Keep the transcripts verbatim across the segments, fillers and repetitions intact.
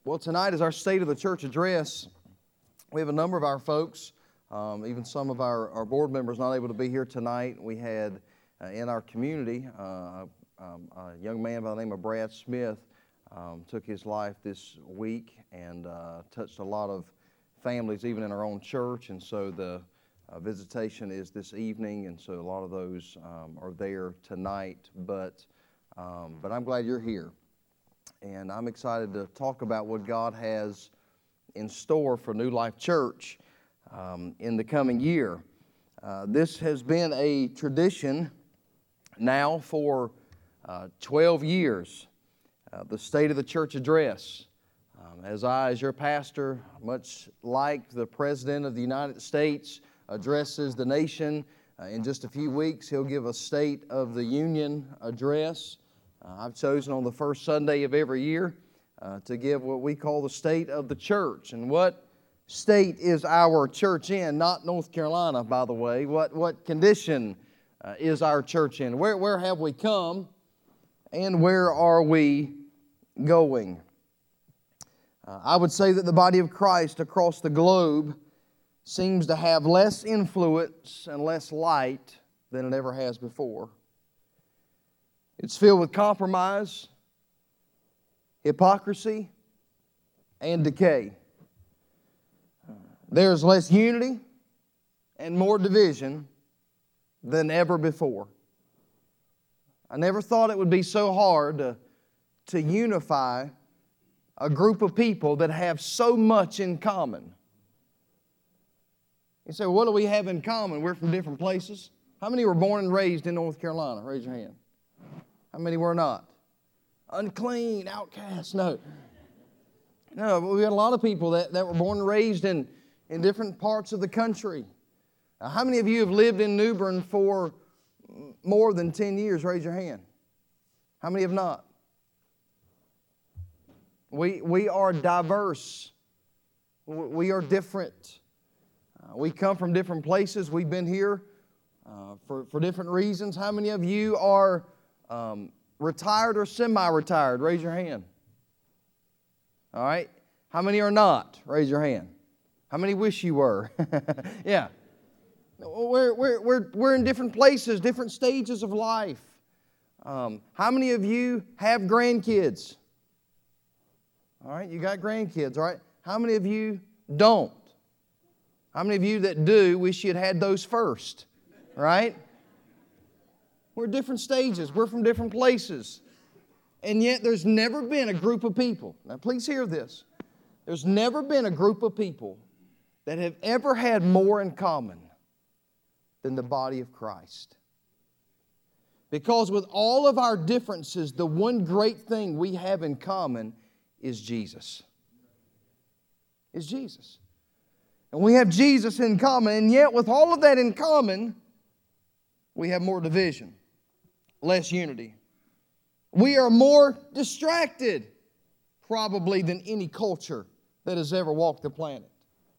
Well, tonight is our State of the Church address. We have a number of our folks, um, even some of our, our board members not able to be here tonight. We had uh, in our community uh, um, a young man by the name of Brad Smith um, took his life this week and uh, touched a lot of families, even in our own church. And so the uh, visitation is this evening, and so a lot of those um, are there tonight. But um, but I'm glad you're here. And I'm excited to talk about what God has in store for New Life Church um, in the coming year. Uh, this has been a tradition now for uh, twelve years, uh, the State of the Church address. Um, as I, as your pastor, much like the President of the United States addresses the nation, uh, in just a few weeks he'll give a State of the Union address. Uh, I've chosen on the first Sunday of every year uh, to give what we call the State of the Church. And what state is our church in? Not North Carolina, by the way. What what condition uh, is our church in? Where, where have we come and where are we going? Uh, I would say that the body of Christ across the globe seems to have less influence and less light than it ever has before. It's filled with compromise, hypocrisy, and decay. There's less unity and more division than ever before. I never thought it would be so hard to, to unify a group of people that have so much in common. You say, well, what do we have in common? We're from different places. How many were born and raised in North Carolina? Raise your hand. How many were not? Unclean, outcast, no. No, but we had a lot of people that, that were born and raised in, in different parts of the country. Now, how many of you have lived in New Bern for more than ten years? Raise your hand. How many have not? We, we are diverse. We are different. Uh, we come from different places. We've been here uh, for, for different reasons. How many of you are Um, retired or semi-retired? Raise your hand. All right. How many are not? Raise your hand. How many wish you were? Yeah. We're, we're, we're, we're in different places, different stages of life. Um, how many of you have grandkids? All right. You got grandkids, all right? How many of you don't? How many of you that do wish you had had those first? Right? We're different stages. We're from different places. And yet there's never been a group of people, now please hear this, there's never been a group of people that have ever had more in common than the body of Christ. Because with all of our differences, the one great thing we have in common is Jesus. Is Jesus. And we have Jesus in common, and yet with all of that in common, we have more division. Less unity. We are more distracted probably than any culture that has ever walked the planet.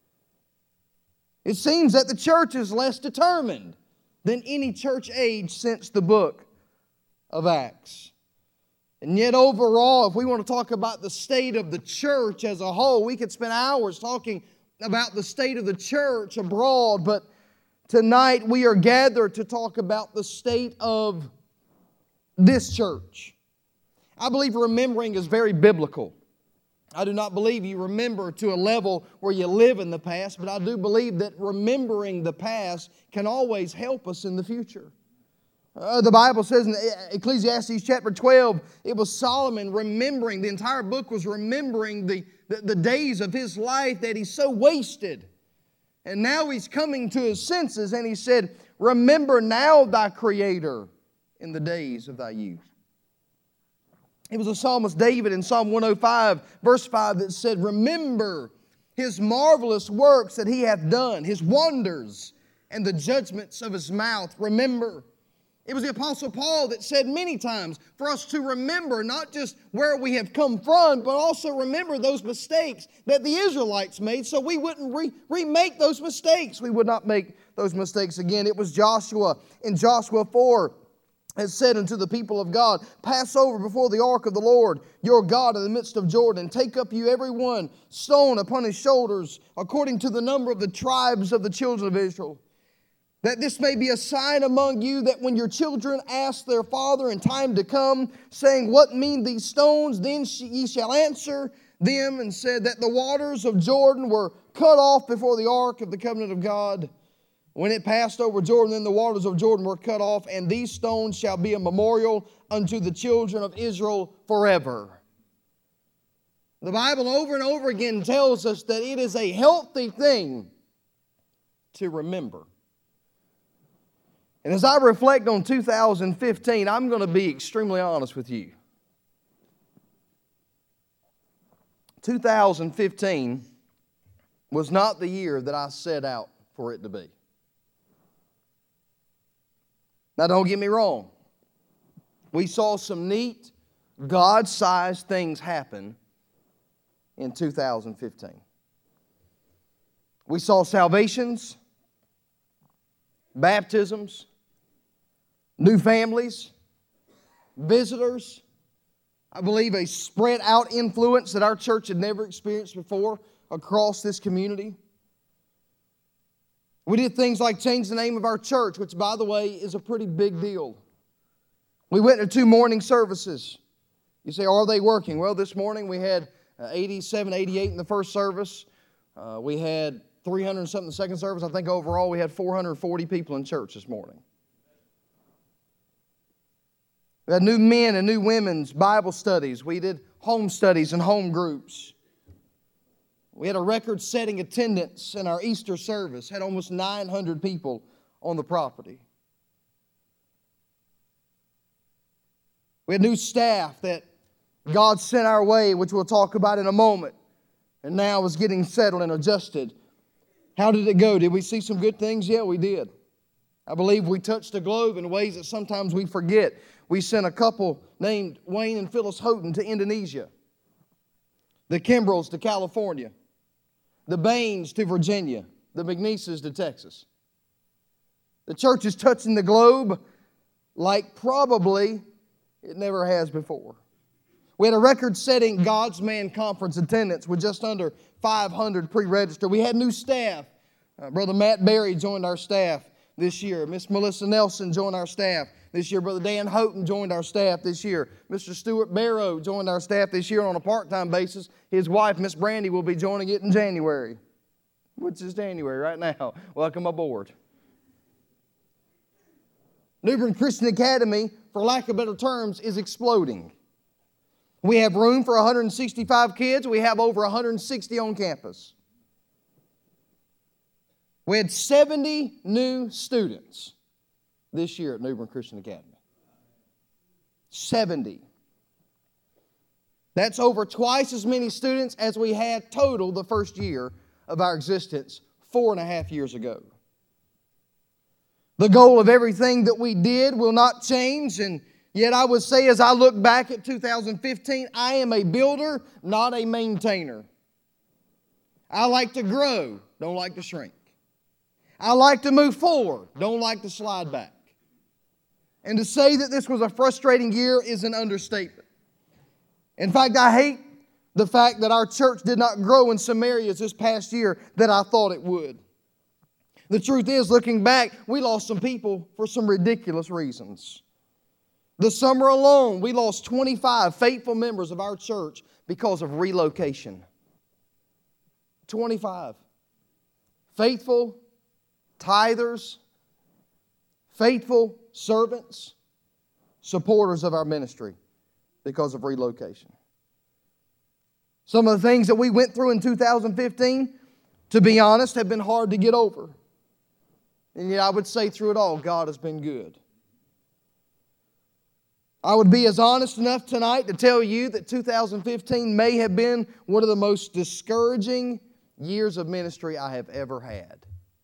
It seems that the church is less determined than any church age since the book of Acts. And yet overall, if we want to talk about the state of the church as a whole, we could spend hours talking about the state of the church abroad, but tonight we are gathered to talk about the state of this church. I believe remembering is very biblical. I do not believe you remember to a level where you live in the past, but I do believe that remembering the past can always help us in the future. Uh, the Bible says in Ecclesiastes chapter twelve, it was Solomon remembering, the entire book was remembering the, the, the days of his life that he so wasted. And now he's coming to his senses, and he said, remember now thy Creator in the days of thy youth. It was the psalmist David in Psalm one oh five, verse five, that said, remember His marvelous works that He hath done, His wonders and the judgments of His mouth. Remember. It was the Apostle Paul that said many times for us to remember not just where we have come from, but also remember those mistakes that the Israelites made so we wouldn't re- remake those mistakes. We would not make those mistakes again. It was Joshua in Joshua four, has said unto the people of God, pass over before the ark of the Lord your God in the midst of Jordan, and take up you every one stone upon his shoulders, according to the number of the tribes of the children of Israel. That this may be a sign among you, that when your children ask their father in time to come, saying, what mean these stones? Then ye shall answer them, and said that the waters of Jordan were cut off before the ark of the covenant of God. When it passed over Jordan, then the waters of Jordan were cut off, and these stones shall be a memorial unto the children of Israel forever. The Bible over and over again tells us that it is a healthy thing to remember. And as I reflect on two thousand fifteen, I'm going to be extremely honest with you. two thousand fifteen was not the year that I set out for it to be. Now, don't get me wrong. We saw some neat, God-sized things happen in two thousand fifteen. We saw salvations, baptisms, new families, visitors. I believe a spread out influence that our church had never experienced before across this community. We did things like change the name of our church, which, by the way, is a pretty big deal. We went to two morning services. You say, are they working? Well, this morning we had eighty-seven, eighty-eight in the first service. Uh, we had three hundred and something in the second service. I think overall we had four hundred forty people in church this morning. We had new men and new women's Bible studies. We did home studies and home groups. We had a record-setting attendance in our Easter service. Had almost nine hundred people on the property. We had new staff that God sent our way, which we'll talk about in a moment, and now is getting settled and adjusted. How did it go? Did we see some good things? Yeah, we did. I believe we touched the globe in ways that sometimes we forget. We sent a couple named Wayne and Phyllis Houghton to Indonesia, the Kimbrells to California, the Baines to Virginia, the McNeeses to Texas. The church is touching the globe like probably it never has before. We had a record-setting God's Man Conference attendance with just under five hundred pre-registered. We had new staff. Uh, Brother Matt Berry joined our staff this year. Miss Melissa Nelson joined our staff this year. Brother Dan Houghton joined our staff this year. Mister Stuart Barrow joined our staff this year on a part-time basis. His wife, Miss Brandy, will be joining it in January, which is January right now. Welcome aboard. New Bern Christian Academy, for lack of better terms, is exploding. We have room for one hundred sixty-five kids. We have over one hundred sixty on campus. We had seventy new students this year at New Bern Christian Academy. seventy. That's over twice as many students as we had total the first year of our existence four and a half years ago. The goal of everything that we did will not change, and yet I would say as I look back at two thousand fifteen, I am a builder, not a maintainer. I like to grow, don't like to shrink. I like to move forward, don't like to slide back. And to say that this was a frustrating year is an understatement. In fact, I hate the fact that our church did not grow in some areas this past year that I thought it would. The truth is, looking back, we lost some people for some ridiculous reasons. The summer alone, we lost twenty-five faithful members of our church because of relocation. twenty-five. Faithful tithers, faithful servants, supporters of our ministry because of relocation. Some of the things that we went through in two thousand fifteen, to be honest, have been hard to get over. And yet I would say through it all, God has been good. I would be as honest enough tonight to tell you that two thousand fifteen may have been one of the most discouraging years of ministry I have ever had.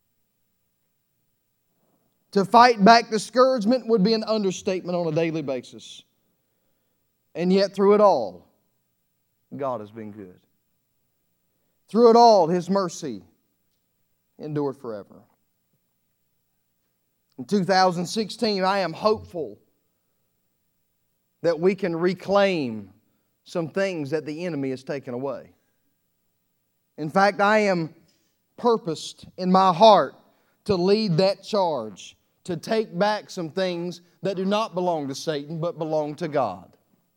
To fight back discouragement would be an understatement on a daily basis. And yet through it all, God has been good. Through it all, His mercy endured forever. In two thousand sixteen, I am hopeful that we can reclaim some things that the enemy has taken away. In fact, I am purposed in my heart to lead that charge, to take back some things that do not belong to Satan but belong to God.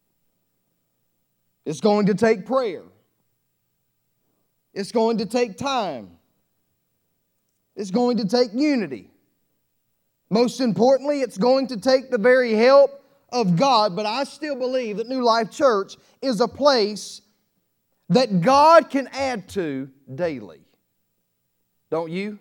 It's going to take prayer. It's going to take time. It's going to take unity. Most importantly, it's going to take the very help of God, but I still believe that New Life Church is a place that God can add to daily. Don't you?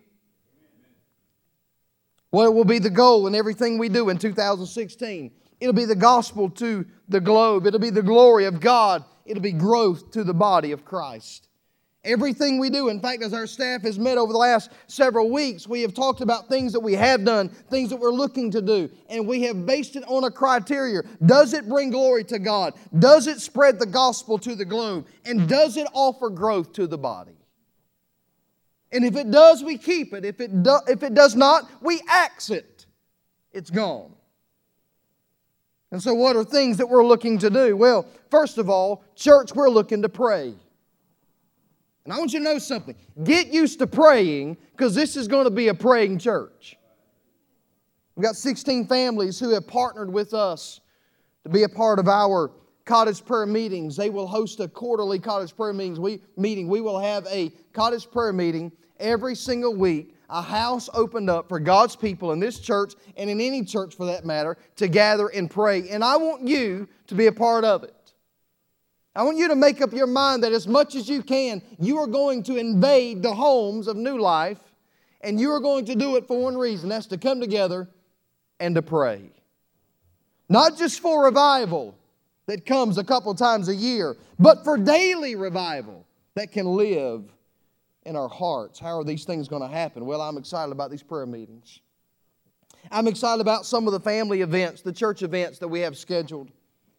What will be the goal in everything we do in two thousand sixteen? It'll be the gospel to the globe. It'll be the glory of God. It'll be growth to the body of Christ. Everything we do, in fact, as our staff has met over the last several weeks, we have talked about things that we have done, things that we're looking to do, and we have based it on a criteria. Does it bring glory to God? Does it spread the gospel to the globe? And does it offer growth to the body? And if it does, we keep it. If it, do, if it does not, we axe it. It's gone. And so what are things that we're looking to do? Well, first of all, church, we're looking to pray. And I want you to know something. Get used to praying, because this is going to be a praying church. We've got sixteen families who have partnered with us to be a part of our cottage prayer meetings. They will host a quarterly cottage prayer meetings. We, meeting. We will have a cottage prayer meeting every single week, a house opened up for God's people in this church and in any church for that matter to gather and pray. And I want you to be a part of it. I want you to make up your mind that as much as you can, you are going to invade the homes of New Life, and you are going to do it for one reason. That's to come together and to pray. Not just for revival that comes a couple times a year, but for daily revival that can live in our hearts. How are these things going to happen? Well, I'm excited about these prayer meetings. I'm excited about some of the family events, the church events that we have scheduled.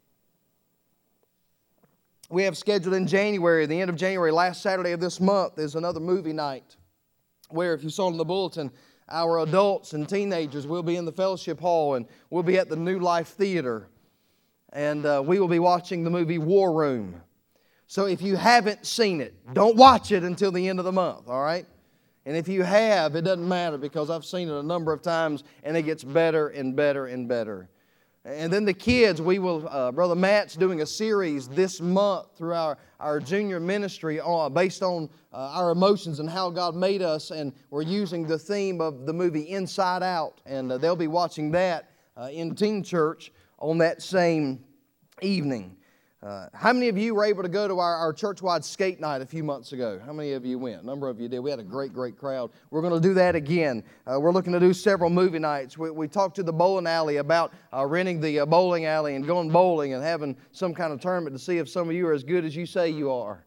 We have scheduled in January, the end of January, last Saturday of this month, is another movie night where, if you saw in the bulletin, our adults and teenagers will be in the fellowship hall, and we'll be at the New Life Theater, and uh, we will be watching the movie War Room. So if you haven't seen it, don't watch it until the end of the month, all right? And if you have, it doesn't matter, because I've seen it a number of times, and it gets better and better and better. And then the kids, we will, uh, Brother Matt's doing a series this month through our, our junior ministry on, based on uh, our emotions and how God made us. And we're using the theme of the movie Inside Out. And uh, they'll be watching that uh, in Teen Church on that same evening. Uh, how many of you were able to go to our, our church-wide skate night a few months ago? How many of you went? A number of you did. We had a great, great crowd. We're going to do that again. Uh, we're looking to do several movie nights. We, we talked to the bowling alley about uh, renting the uh, bowling alley and going bowling and having some kind of tournament to see if some of you are as good as you say you are.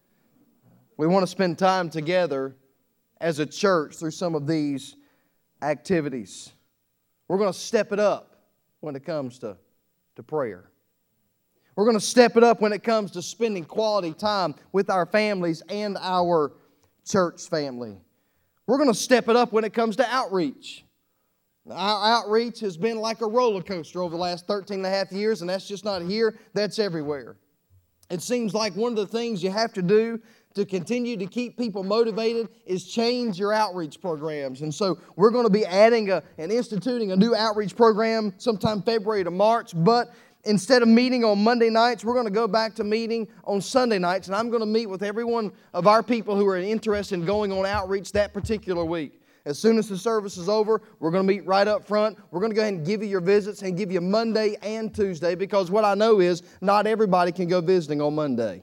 We want to spend time together as a church through some of these activities. We're going to step it up when it comes to, to prayer. We're going to step it up when it comes to spending quality time with our families and our church family. We're going to step it up when it comes to outreach. Our outreach has been like a roller coaster over the last thirteen and a half years, and that's just not here, that's everywhere. It seems like one of the things you have to do to continue to keep people motivated is change your outreach programs. And so we're going to be adding a, and instituting a new outreach program sometime February to March, but instead of meeting on Monday nights, we're going to go back to meeting on Sunday nights, and I'm going to meet with every one of our people who are interested in going on outreach that particular week. As soon as the service is over, we're going to meet right up front. We're going to go ahead and give you your visits and give you Monday and Tuesday, because what I know is not everybody can go visiting on Monday.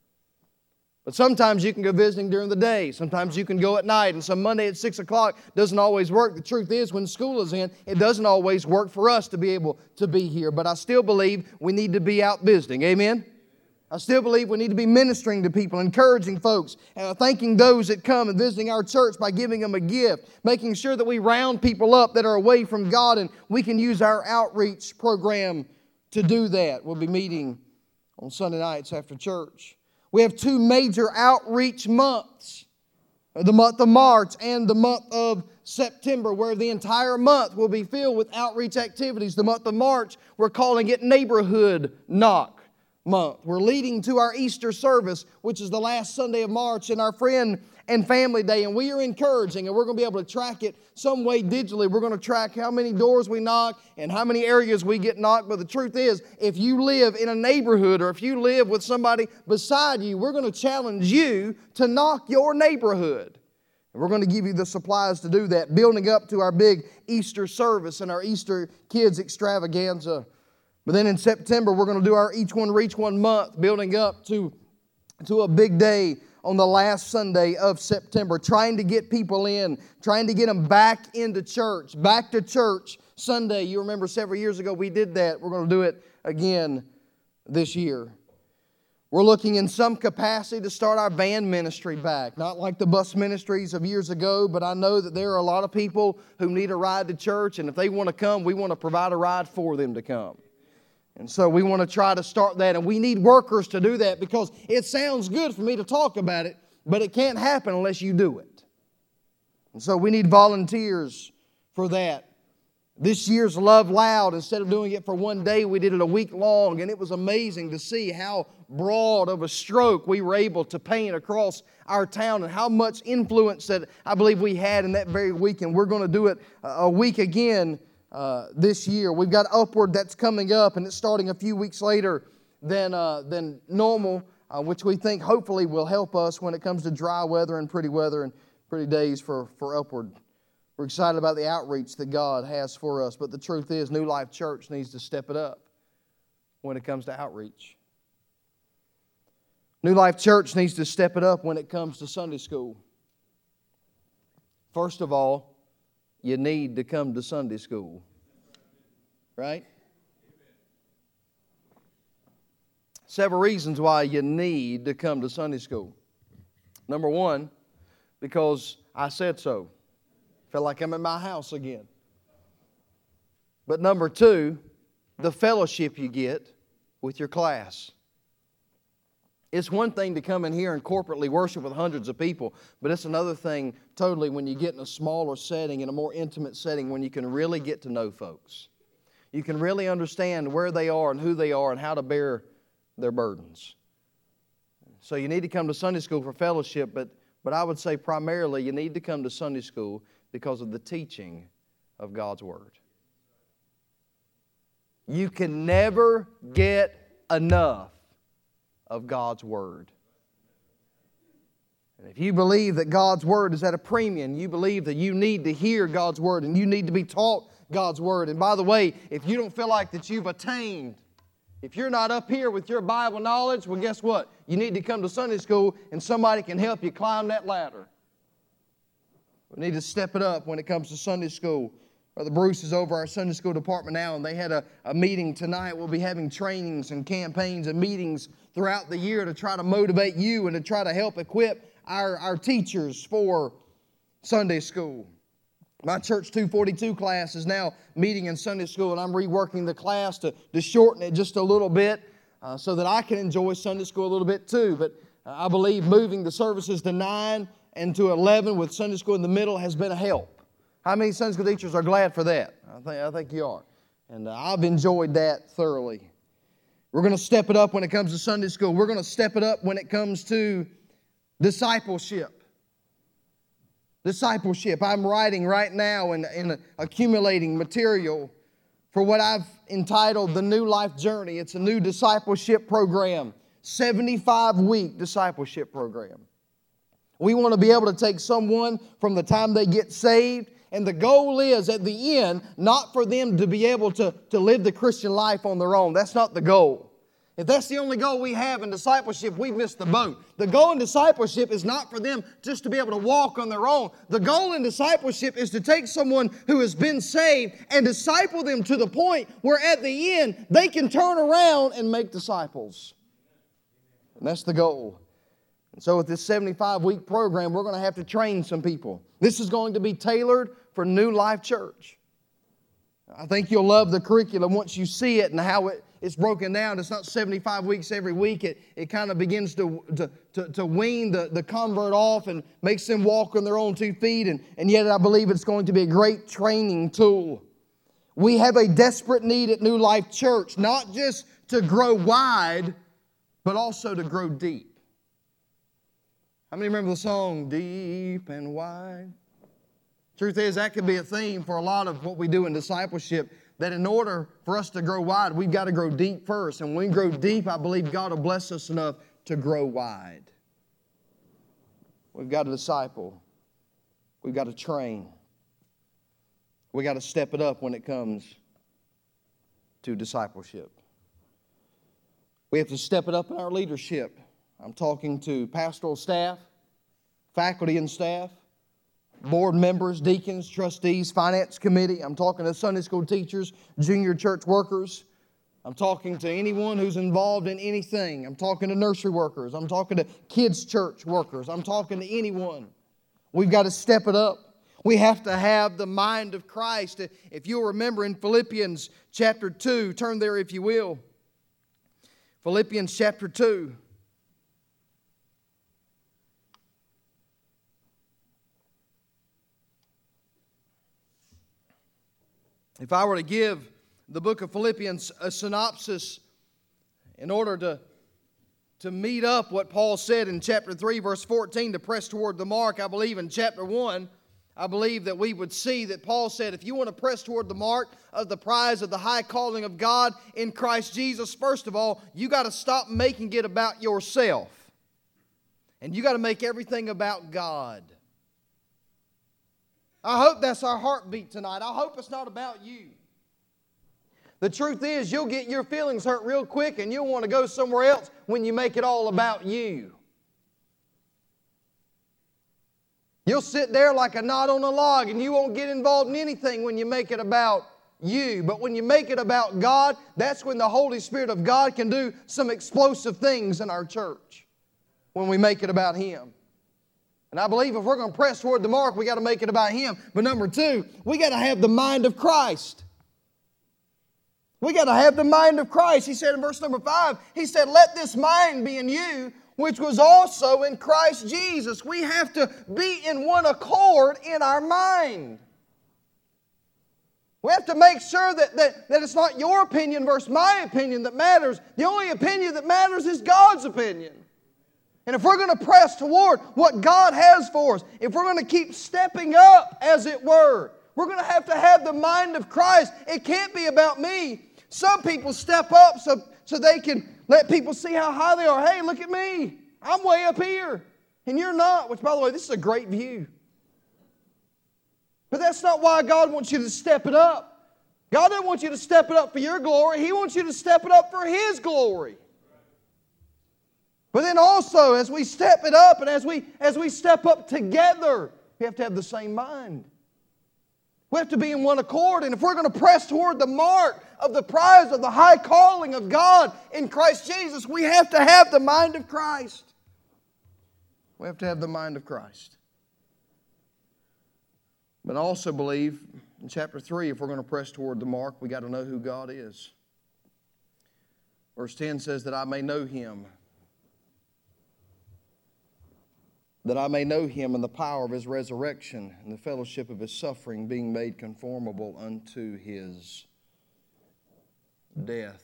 But sometimes you can go visiting during the day. Sometimes you can go at night. And so Monday at six o'clock doesn't always work. The truth is, when school is in, it doesn't always work for us to be able to be here. But I still believe we need to be out visiting. Amen? I still believe we need to be ministering to people, encouraging folks, uh, thanking those that come and visiting our church by giving them a gift, making sure that we round people up that are away from God, and we can use our outreach program to do that. We'll be meeting on Sunday nights after church. We have two major outreach months, the month of March and the month of September, where the entire month will be filled with outreach activities. The month of March, we're calling it Neighborhood Knock Month. We're leading to our Easter service, which is the last Sunday of March, and our Friend and Family Day. And we are encouraging, and we're going to be able to track it some way digitally. We're going to track how many doors we knock and how many areas we get knocked. But the truth is, if you live in a neighborhood or if you live with somebody beside you, we're going to challenge you to knock your neighborhood. And we're going to give you the supplies to do that, building up to our big Easter service and our Easter Kids Extravaganza. But then in September, we're going to do our Each One Reach One month, building up to, to a big day on the last Sunday of September, trying to get people in, trying to get them back into church, back to church Sunday. You remember several years ago we did that. We're going to do it again this year. We're looking in some capacity to start our van ministry back. Not like the bus ministries of years ago, but I know that there are a lot of people who need a ride to church, and if they want to come, we want to provide a ride for them to come. And so we want to try to start that, and we need workers to do that, because it sounds good for me to talk about it, but it can't happen unless you do it. And so we need volunteers for that. This year's Love Loud, instead of doing it for one day, we did it a week long, and it was amazing to see how broad of a stroke we were able to paint across our town and how much influence that I believe we had in that very week. And we're going to do it a week again uh, this year. We've got Upward that's coming up, and it's starting a few weeks later than, uh, than normal, uh, which we think hopefully will help us when it comes to dry weather and pretty weather and pretty days for, for Upward. We're excited about the outreach that God has for us, but the truth is New Life Church needs to step it up when it comes to outreach. New Life Church needs to step it up when it comes to Sunday school. First of all, you need to come to Sunday school, right? Several reasons why you need to come to Sunday school. Number one, because I said so. Feel like I'm in my house again. But number two, the fellowship you get with your class. It's one thing to come in here and corporately worship with hundreds of people, but it's another thing totally when you get in a smaller setting, in a more intimate setting, when you can really get to know folks. You can really understand where they are and who they are and how to bear their burdens. So you need to come to Sunday school for fellowship, but, but I would say primarily you need to come to Sunday school because of the teaching of God's Word. You can never get enough of God's Word. And if you believe that God's Word is at a premium, you believe that you need to hear God's Word and you need to be taught God's Word. And by the way, if you don't feel like that you've attained, if you're not up here with your Bible knowledge, well, guess what? You need to come to Sunday school and somebody can help you climb that ladder. We need to step it up when it comes to Sunday school. Brother Bruce is over our Sunday school department now, and they had a, a meeting tonight. We'll be having trainings and campaigns and meetings throughout the year to try to motivate you and to try to help equip our, our teachers for Sunday school. My Church two forty-two class is now meeting in Sunday school, and I'm reworking the class to, to shorten it just a little bit uh, so that I can enjoy Sunday school a little bit too. But uh, I believe moving the services to nine and to eleven with Sunday school in the middle has been a help. How many Sunday school teachers are glad for that? I think, I think you are. And uh, I've enjoyed that thoroughly. We're going to step it up when it comes to Sunday school. We're going to step it up when it comes to discipleship. Discipleship. I'm writing right now and, and accumulating material for what I've entitled the New Life Journey. It's a new discipleship program, seventy-five week discipleship program. We want to be able to take someone from the time they get saved, and the goal is at the end not for them to be able to, to live the Christian life on their own. That's not the goal. If that's the only goal we have in discipleship, we've missed the boat. The goal in discipleship is not for them just to be able to walk on their own. The goal in discipleship is to take someone who has been saved and disciple them to the point where at the end they can turn around and make disciples. And that's the goal. And so with this seventy-five week program, we're going to have to train some people. This is going to be tailored for New Life Church. I think you'll love the curriculum once you see it and how it, it's broken down. It's not seventy-five weeks every week. It, it kind of begins to, to, to, to wean the, the convert off and makes them walk on their own two feet. And, and yet I believe it's going to be a great training tool. We have a desperate need at New Life Church, not just to grow wide, but also to grow deep. How many remember the song, Deep and Wide? Truth is, that could be a theme for a lot of what we do in discipleship, that in order for us to grow wide, we've got to grow deep first. And when we grow deep, I believe God will bless us enough to grow wide. We've got to disciple. We've got to train. We've got to step it up when it comes to discipleship. We have to step it up in our leadership. I'm talking to pastoral staff, faculty and staff, board members, deacons, trustees, finance committee. I'm talking to Sunday school teachers, junior church workers. I'm talking to anyone who's involved in anything. I'm talking to nursery workers. I'm talking to kids' church workers. I'm talking to anyone. We've got to step it up. We have to have the mind of Christ. If you'll remember in Philippians chapter two, turn there if you will. Philippians chapter two. If I were to give the book of Philippians a synopsis in order to, to meet up what Paul said in chapter three, verse fourteen, to press toward the mark, I believe in chapter one, I believe that we would see that Paul said, if you want to press toward the mark of the prize of the high calling of God in Christ Jesus, first of all, you got to stop making it about yourself. And you got to make everything about God. I hope that's our heartbeat tonight. I hope it's not about you. The truth is, you'll get your feelings hurt real quick and you'll want to go somewhere else when you make it all about you. You'll sit there like a knot on a log and you won't get involved in anything when you make it about you. But when you make it about God, that's when the Holy Spirit of God can do some explosive things in our church. When we make it about Him. And I believe if we're going to press toward the mark, we got to make it about Him. But number two, we got to have the mind of Christ. We got to have the mind of Christ. He said in verse number five, He said, let this mind be in you, which was also in Christ Jesus. We have to be in one accord in our mind. We have to make sure that, that, that it's not your opinion versus my opinion that matters. The only opinion that matters is God's opinion. And if we're going to press toward what God has for us, if we're going to keep stepping up, as it were, we're going to have to have the mind of Christ. It can't be about me. Some people step up so, so they can let people see how high they are. Hey, look at me. I'm way up here. And you're not. Which, by the way, this is a great view. But that's not why God wants you to step it up. God doesn't want you to step it up for your glory. He wants you to step it up for His glory. But then also, as we step it up and as we, as we step up together, we have to have the same mind. We have to be in one accord. And if we're going to press toward the mark of the prize of the high calling of God in Christ Jesus, we have to have the mind of Christ. We have to have the mind of Christ. But I also believe in chapter three, if we're going to press toward the mark, we got to know who God is. Verse ten says that I may know Him. That I may know Him in the power of His resurrection and the fellowship of His suffering, being made conformable unto His death.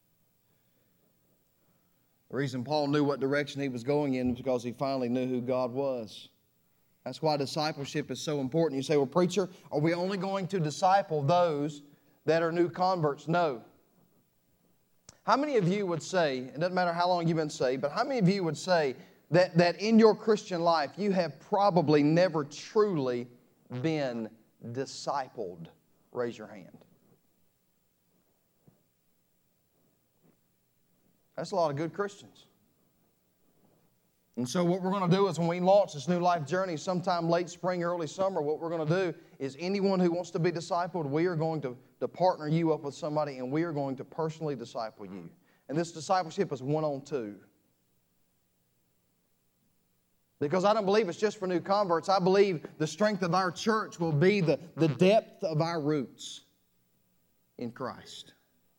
The reason Paul knew what direction he was going in was because he finally knew who God was. That's why discipleship is so important. You say, well, preacher, are we only going to disciple those that are new converts? No. How many of you would say, it doesn't matter how long you've been saved, but how many of you would say that, that in your Christian life you have probably never truly been discipled? Raise your hand. That's a lot of good Christians. And so what we're going to do is when we launch this New Life journey sometime late spring, early summer, what we're going to do is anyone who wants to be discipled, we are going to, to partner you up with somebody and we are going to personally disciple you. And this discipleship is one on two. Because I don't believe it's just for new converts. I believe the strength of our church will be the, the depth of our roots. in Christ.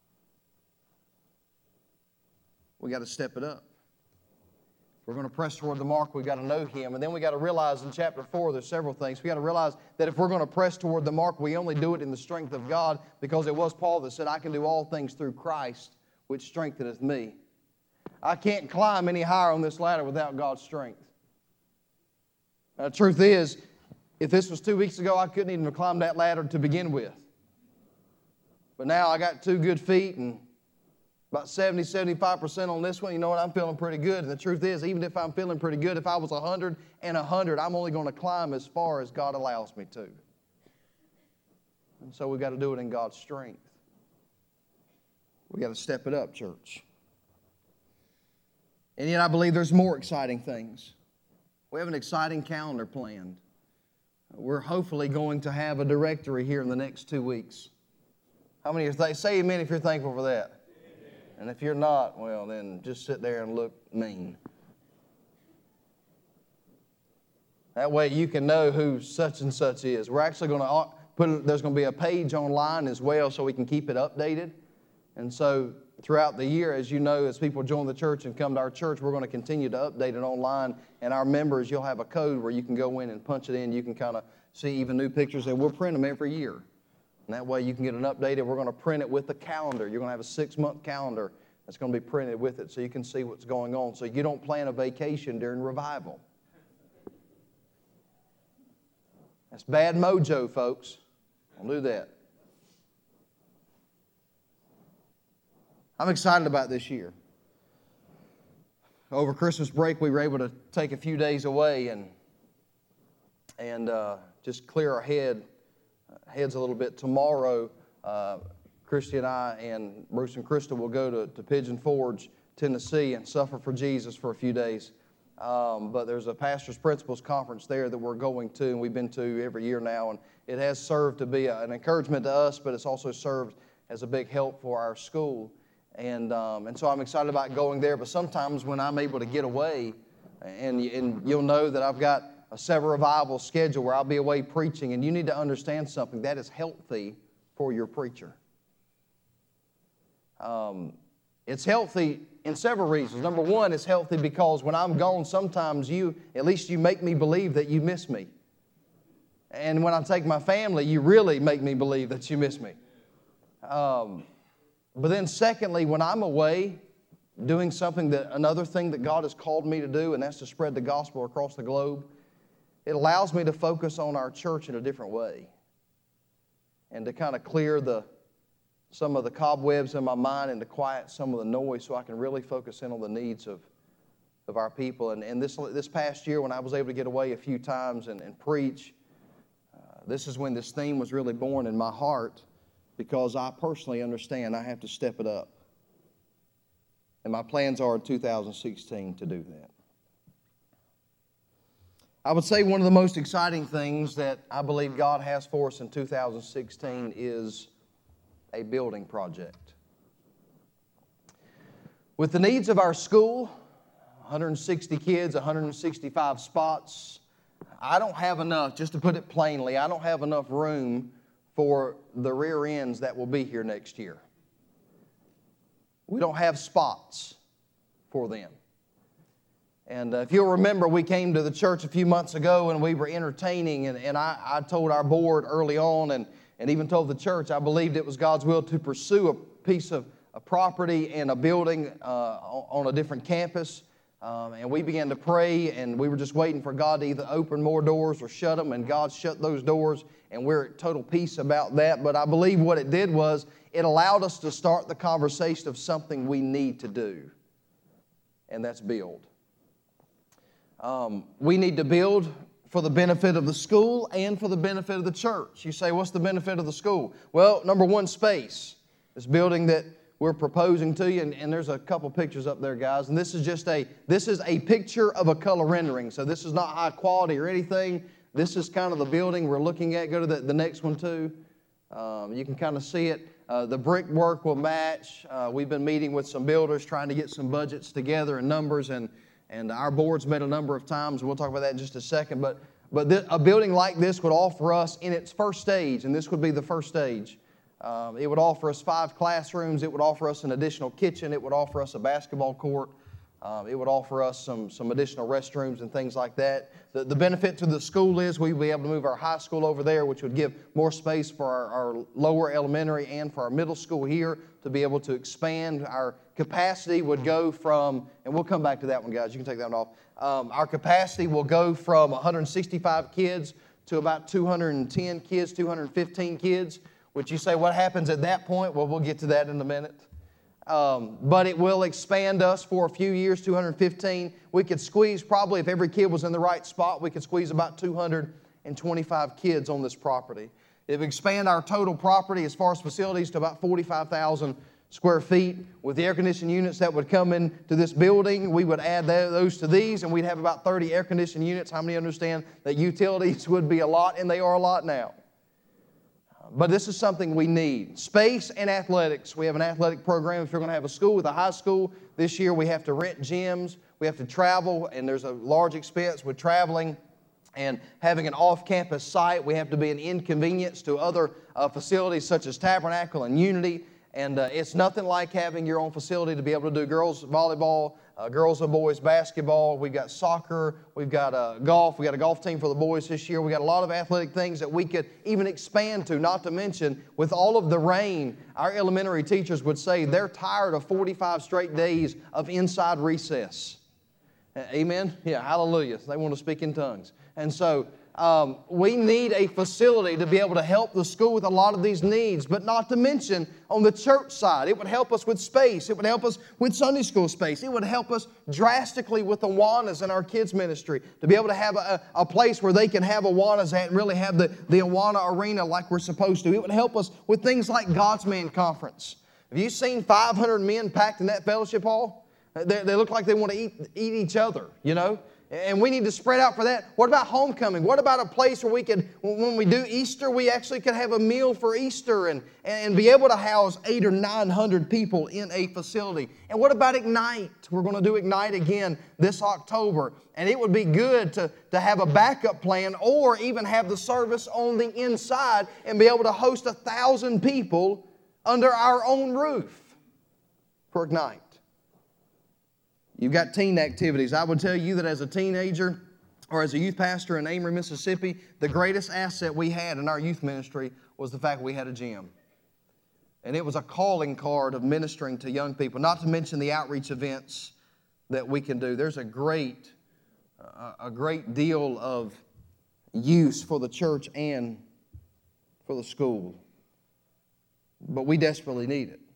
We got to step it up. If we're going to press toward the mark, we've got to know Him. And then we got to realize in chapter four, there's several things. We got to realize that if we're going to press toward the mark, we only do it in the strength of God, because it was Paul that said, I can do all things through Christ, which strengtheneth me. I can't climb any higher on this ladder without God's strength. Now, the truth is, if this was two weeks ago, I couldn't even have climbed that ladder to begin with. But now I got two good feet and about seventy, seventy-five percent on this one. You know what? I'm feeling pretty good. And the truth is, even if I'm feeling pretty good, if I was one hundred and one hundred, I'm only going to climb as far as God allows me to. And so we've got to do it in God's strength. We've got to step it up, church. And yet I believe there's more exciting things. We have an exciting calendar planned. We're hopefully going to have a directory here in the next two weeks. How many of you th- say amen if you're thankful for that? Amen. And if you're not, well, then just sit there and look mean. That way you can know who such and such is. We're actually going to put, there's going to be a page online as well so we can keep it updated. And so throughout the year, as you know, as people join the church and come to our church, we're going to continue to update it online. And our members, you'll have a code where you can go in and punch it in. You can kind of see even new pictures, and we'll print them every year. And that way you can get an updated. We're going to print it with a calendar. You're going to have a six-month calendar that's going to be printed with it so you can see what's going on. So you don't plan a vacation during revival. That's bad mojo, folks. Don't do that. I'm excited about this year. Over Christmas break, we were able to take a few days away and and uh, just clear our head heads a little bit. Tomorrow, uh, Christy and I and Bruce and Krista will go to, to Pigeon Forge, Tennessee, and suffer for Jesus for a few days. Um, but there's a Pastors Principals Conference there that we're going to, and we've been to every year now, and it has served to be a, an encouragement to us, but it's also served as a big help for our school. And um, and so I'm excited about going there. But sometimes when I'm able to get away, and, and you'll know that I've got a several revival schedule where I'll be away preaching, and you need to understand something. That is healthy for your preacher. Um, it's healthy in several reasons. Number one, it's healthy because when I'm gone, sometimes you, at least you make me believe that you miss me. And when I take my family, you really make me believe that you miss me. Um, But then secondly, when I'm away doing something that, another thing that God has called me to do, and that's to spread the gospel across the globe, it allows me to focus on our church in a different way and to kind of clear the some of the cobwebs in my mind and to quiet some of the noise so I can really focus in on the needs of, of our people. And, and this, this past year when I was able to get away a few times and, and preach, uh, this is when this theme was really born in my heart. Because I personally understand I have to step it up. And my plans are in two thousand sixteen to do that. I would say one of the most exciting things that I believe God has for us in two thousand sixteen is a building project. With the needs of our school, one hundred sixty kids, one hundred sixty-five spots, I don't have enough, just to put it plainly, I don't have enough room for the rear ends that will be here next year. We don't have spots for them. And uh, if you'll remember, we came to the church a few months ago and we were entertaining, and, and I, I told our board early on and, and even told the church I believed it was God's will to pursue a piece of a property and a building uh, on a different campus. Um, and we began to pray, and we were just waiting for God to either open more doors or shut them, and God shut those doors, and we're at total peace about that. But I believe what it did was it allowed us to start the conversation of something we need to do, and that's build. Um, we need to build for the benefit of the school and for the benefit of the church. You say, what's the benefit of the school? Well, number one, space. This building that we're proposing to you, and, and there's a couple pictures up there, guys, and this is just a this is a picture of a color rendering, so this is not high quality or anything. This is kind of the building we're looking at. Go to the, the next one too. Um, you can kind of see it. Uh, the brickwork will match. Uh, we've been meeting with some builders trying to get some budgets together and numbers, and and our board's met a number of times. We'll talk about that in just a second, but but th- a building like this would offer us in its first stage, and this would be the first stage, Um, it would offer us five classrooms. It would offer us an additional kitchen. It would offer us a basketball court. Um, it would offer us some, some additional restrooms and things like that. The, the benefit to the school is we'd be able to move our high school over there, which would give more space for our, our lower elementary and for our middle school here to be able to expand. Our capacity would go from, and we'll come back to that one, guys. You can take that one off. Um, our capacity will go from one hundred sixty-five kids to about two hundred ten kids, two hundred fifteen kids, which you say, what happens at that point? Well, we'll get to that in a minute. Um, but it will expand us for a few years, two hundred fifteen. We could squeeze probably, if every kid was in the right spot, we could squeeze about two hundred twenty-five kids on this property. It would expand our total property as far as facilities to about forty-five thousand square feet. With the air conditioning units that would come into this building, we would add those to these, and we'd have about thirty air conditioning units. How many understand that utilities would be a lot, and they are a lot now? But this is something we need. Space and athletics. We have an athletic program. If you're going to have a school with a high school, this year we have to rent gyms. We have to travel, and there's a large expense with traveling and having an off-campus site. We have to be an inconvenience to other uh, facilities such as Tabernacle and Unity. And uh, it's nothing like having your own facility to be able to do girls volleyball, uh, girls and boys basketball. We've got soccer. We've got uh, golf. We've got a golf team for the boys this year. We've got a lot of athletic things that we could even expand to, not to mention with all of the rain, our elementary teachers would say they're tired of forty-five straight days of inside recess. Amen? Yeah, hallelujah. They want to speak in tongues. And so um, we need a facility to be able to help the school with a lot of these needs, but not to mention on the church side. It would help us with space. It would help us with Sunday school space. It would help us drastically with Awanas in our kids' ministry to be able to have a, a place where they can have Awanas at and really have the, the Awana arena like we're supposed to. It would help us with things like God's Man Conference. Have you seen five hundred men packed in that fellowship hall? They, they look like they want to eat, eat each other, you know? And we need to spread out for that. What about homecoming? What about a place where we could, when we do Easter, we actually could have a meal for Easter and, and be able to house eight or nine hundred people in a facility? And what about Ignite? We're going to do Ignite again this October. And it would be good to, to have a backup plan or even have the service on the inside and be able to host a thousand people under our own roof for Ignite. You've got teen activities. I would tell you that as a teenager or as a youth pastor in Amory, Mississippi, the greatest asset we had in our youth ministry was the fact we had a gym. And it was a calling card of ministering to young people, not to mention the outreach events that we can do. There's a great, uh, a great deal of use for the church and for the school. But we desperately need it.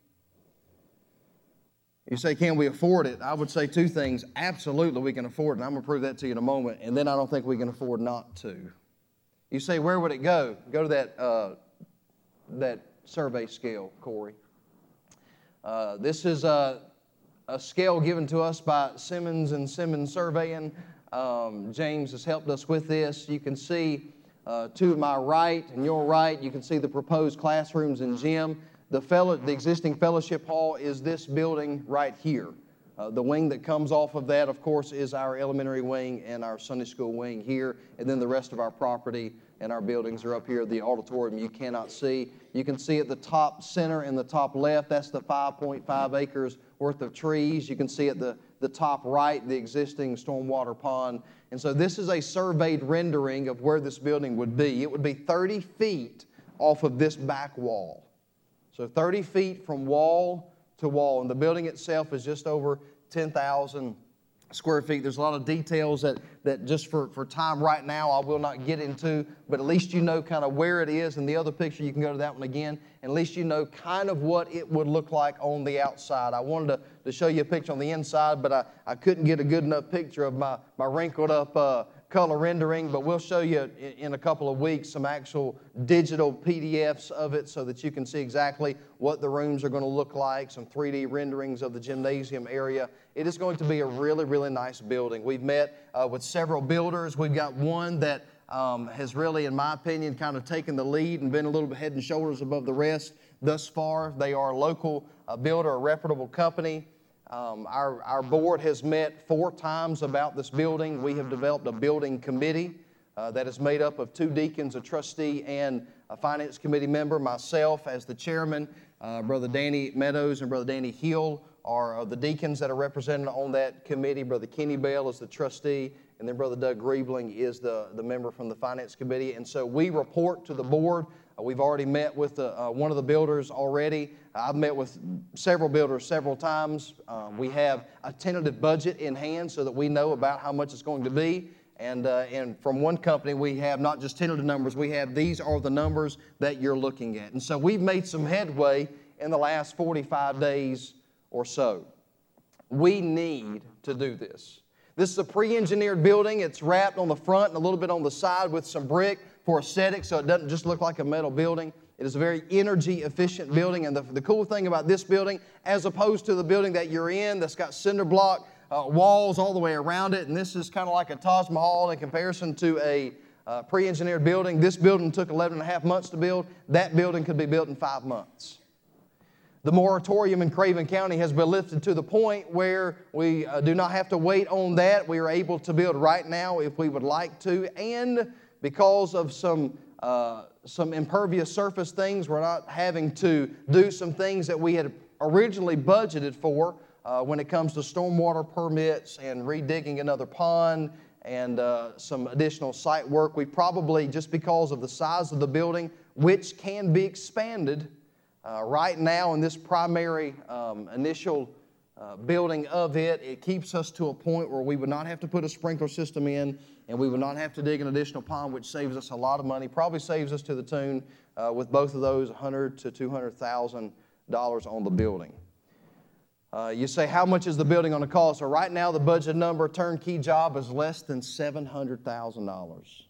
You say, can we afford it? I would say two things. Absolutely, we can afford it. And I'm going to prove that to you in a moment. And then I don't think we can afford not to. You say, where would it go? Go to that, uh, that survey scale, Corey. Uh, this is a, a scale given to us by Simmons and Simmons Surveying. Um, James has helped us with this. You can see uh, to my right and your right, you can see the proposed classrooms and gym. The, fellow, the existing fellowship hall is this building right here. Uh, the wing that comes off of that, of course, is our elementary wing and our Sunday school wing here. And then the rest of our property and our buildings are up here. The auditorium you cannot see. You can see at the top center and the top left, that's the five point five acres worth of trees. You can see at the, the top right, the existing stormwater pond. And so this is a surveyed rendering of where this building would be. It would be thirty feet off of this back wall. So thirty feet from wall to wall. And the building itself is just over ten thousand square feet. There's a lot of details that, that just for, for time right now I will not get into, but at least you know kind of where it is. And the other picture, you can go to that one again, and at least you know kind of what it would look like on the outside. I wanted to, to show you a picture on the inside, but I, I couldn't get a good enough picture of my, my wrinkled up uh, color rendering, but we'll show you in, in a couple of weeks some actual digital P D Fs of it so that you can see exactly what the rooms are going to look like, some three D renderings of the gymnasium area. It is going to be a really, really nice building. We've met uh, with several builders. We've got one that um, has really, in my opinion, kind of taken the lead and been a little bit head and shoulders above the rest thus far. They are a local uh, builder, a reputable company. Um, our, our board has met four times about this building. We have developed a building committee uh, that is made up of two deacons, a trustee, and a finance committee member. Myself as the chairman, uh, Brother Danny Meadows and Brother Danny Hill are uh, the deacons that are represented on that committee. Brother Kenny Bell is the trustee, and then Brother Doug Griebling is the, the member from the finance committee. And so we report to the board. Uh, we've already met with the, uh, one of the builders already. I've met with several builders several times. Uh, we have a tentative budget in hand so that we know about how much it's going to be. And, uh, and from one company, we have not just tentative numbers, we have these are the numbers that you're looking at. And so we've made some headway in the last forty-five days or so. We need to do this. This is a pre-engineered building. It's wrapped on the front and a little bit on the side with some brick for aesthetics, so it doesn't just look like a metal building. It is a very energy-efficient building, and the, the cool thing about this building, as opposed to the building that you're in that's got cinder block uh, walls all the way around it, and this is kind of like a Taj Mahal in comparison to a uh, pre-engineered building. This building took eleven and a half months to build. That building could be built in five months. The moratorium in Craven County has been lifted to the point where we uh, do not have to wait on that. We are able to build right now if we would like to, and because of some uh, some impervious surface things, we're not having to do some things that we had originally budgeted for uh, when it comes to stormwater permits and redigging another pond and uh, some additional site work. We probably, just because of the size of the building, which can be expanded, Uh, right now in this primary um, initial uh, building of it, it keeps us to a point where we would not have to put a sprinkler system in and we would not have to dig an additional pond, which saves us a lot of money, probably saves us to the tune uh, with both of those one hundred thousand to two hundred thousand dollars on the building. Uh, you say, how much is the building going to cost? So right now the budget number, turnkey job, is less than seven hundred thousand dollars.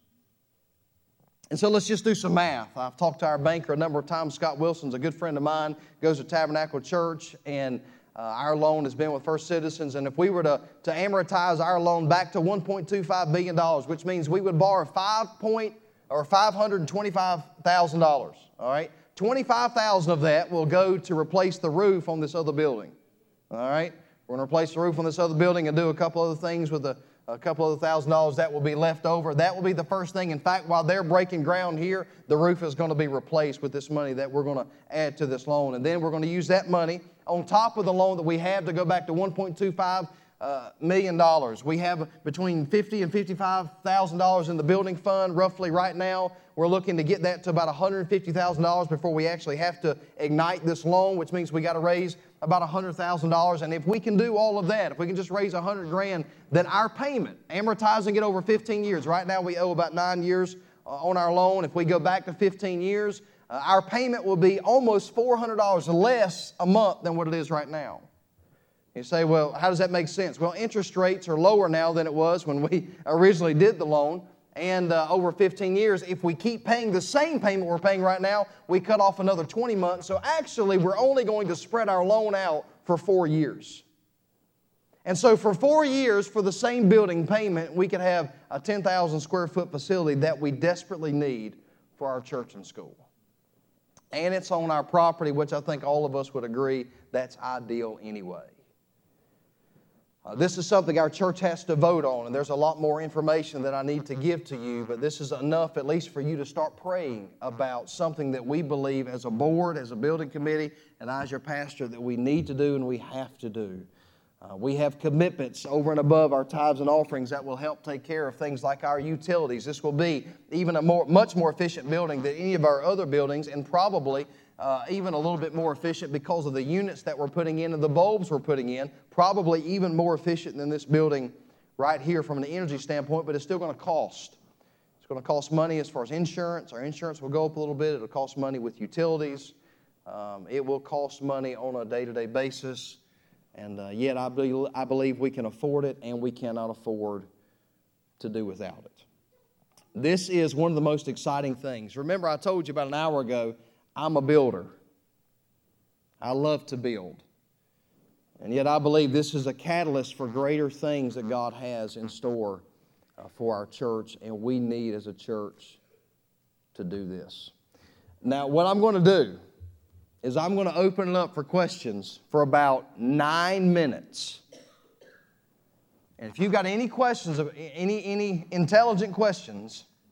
And so let's just do some math. I've talked to our banker a number of times. Scott Wilson's a good friend of mine, goes to Tabernacle Church, and uh, our loan has been with First Citizens. And if we were to, to amortize our loan back to one point two five billion dollars, which means we would borrow five point or five hundred twenty-five thousand dollars, all right? twenty-five thousand dollars of that will go to replace the roof on this other building, all right? We're going to replace the roof on this other building and do a couple other things with the a couple other thousand dollars that will be left over. That will be the first thing. In fact, while they're breaking ground here, the roof is going to be replaced with this money that we're going to add to this loan. And then we're going to use that money on top of the loan that we have to go back to one point two five uh, million dollars. We have between fifty thousand dollars and fifty-five thousand dollars in the building fund roughly right now. We're looking to get that to about one hundred fifty thousand dollars before we actually have to ignite this loan, which means we got to raise about one hundred thousand dollars. And if we can do all of that, if we can just raise one hundred grand, then our payment, amortizing it over fifteen years, right now we owe about nine years uh, on our loan. If we go back to fifteen years, uh, our payment will be almost four hundred dollars less a month than what it is right now. You say, well, how does that make sense? Well, interest rates are lower now than it was when we originally did the loan. And uh, over fifteen years, if we keep paying the same payment we're paying right now, we cut off another twenty months. So actually, we're only going to spread our loan out for four years. And so for four years, for the same building payment, we could have a ten thousand square foot facility that we desperately need for our church and school. And it's on our property, which I think all of us would agree that's ideal anyway. Uh, this is something our church has to vote on, and there's a lot more information that I need to give to you, but this is enough at least for you to start praying about something that we believe as a board, as a building committee, and I as your pastor that we need to do and we have to do. Uh, we have commitments over and above our tithes and offerings that will help take care of things like our utilities. This will be even a more, much more efficient building than any of our other buildings, and probably Uh, even a little bit more efficient because of the units that we're putting in and the bulbs we're putting in. Probably even more efficient than this building right here from an energy standpoint, but it's still going to cost. It's going to cost money as far as insurance. Our insurance will go up a little bit. It'll cost money with utilities. Um, it will cost money on a day-to-day basis. And uh, yet I, be, I believe we can afford it, and we cannot afford to do without it. This is one of the most exciting things. Remember, I told you about an hour ago, I'm a builder. I love to build. And yet I believe this is a catalyst for greater things that God has in store uh, for our church, and we need as a church to do this. Now, what I'm going to do is I'm going to open it up for questions for about nine minutes. And if you've got any questions, any, any intelligent questions,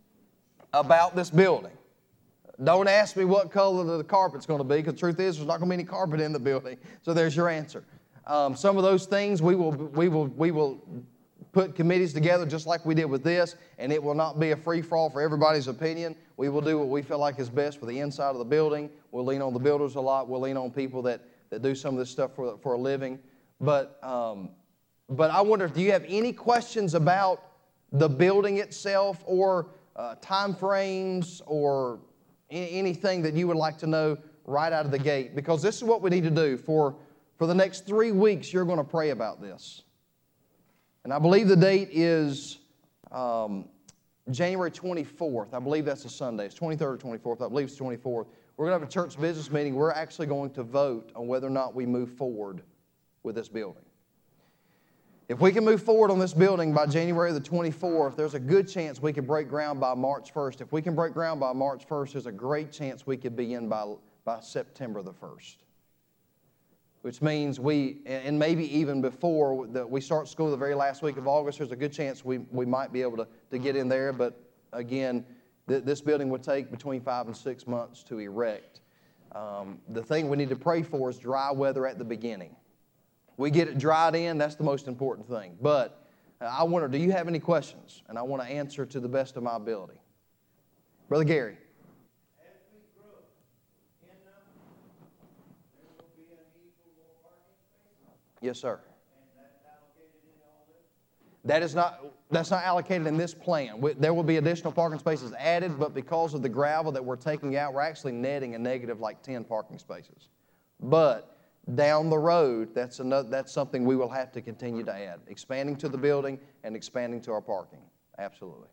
about this building. Don't ask me what color the carpet's going to be, because the truth is there's not going to be any carpet in the building. So there's your answer. Um, some of those things we will we will we will put committees together just like we did with this, and it will not be a free-for-all for everybody's opinion. We will do what we feel like is best for the inside of the building. We'll lean on the builders a lot. We'll lean on people that, that do some of this stuff for for a living. But um, but I wonder, do you have any questions about the building itself, or uh, time frames, or anything that you would like to know right out of the gate? Because this is what we need to do. For, for the next three weeks, you're going to pray about this. And I believe the date is um, January twenty-fourth. I believe that's a Sunday. It's twenty-third or twenty-fourth. I believe it's twenty-fourth. We're going to have a church business meeting. We're actually going to vote on whether or not we move forward with this building. If we can move forward on this building by January the twenty-fourth, there's a good chance we could break ground by March first. If we can break ground by March first, there's a great chance we could be in by, by September the first. Which means we, and maybe even before the, we start school the very last week of August, there's a good chance we, we might be able to, to get in there. But again, th- this building would take between five and six months to erect. Um, the thing we need to pray for is dry weather at the beginning. We get it dried in, that's the most important thing. But uh, I wonder, do you have any questions? And I want to answer to the best of my ability. Brother Gary. As we grow in number, there will be a need for more parking spaces? Yes, sir. And that's allocated in all this? That is not, that's not allocated in this plan. We, there will be additional parking spaces added, but because of the gravel that we're taking out, we're actually netting a negative like ten parking spaces. But down the road, that's another, that's something we will have to continue to add. Expanding to the building and expanding to our parking. Absolutely.